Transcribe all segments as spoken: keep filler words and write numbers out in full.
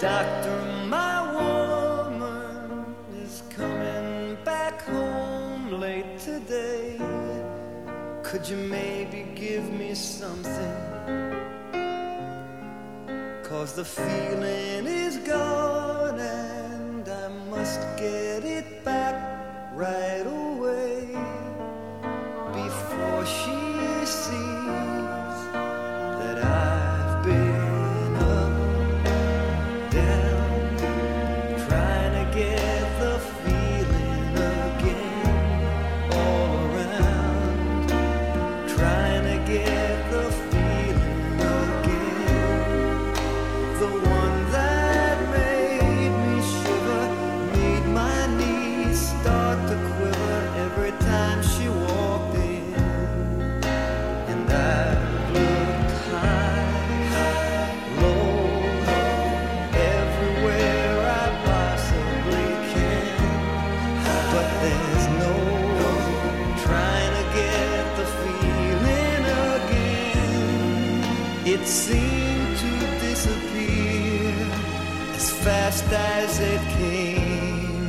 Doctor, my woman is coming back home late today. Could you maybe give me something? 'Cause the feeling is gone and I must get it back right away before she sees that I've been up, down, trying to get the feeling again, all around, trying to get the feeling again, the one that made me shiver, made my knees start to quiver every time she walked in. And I've looked high, low, everywhere I possibly can, but there's no trying to get the feeling again. It seemed to disappear as fast as it came.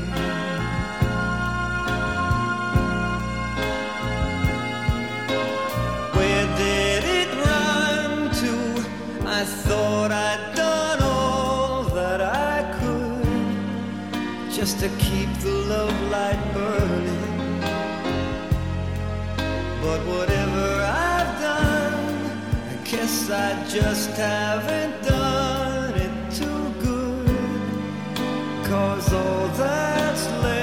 Where did it run to? I thought I'd done all that I could just to keep the love light burning. But whatever I've done, I guess I just haven't done it too good. 'Cause all that's left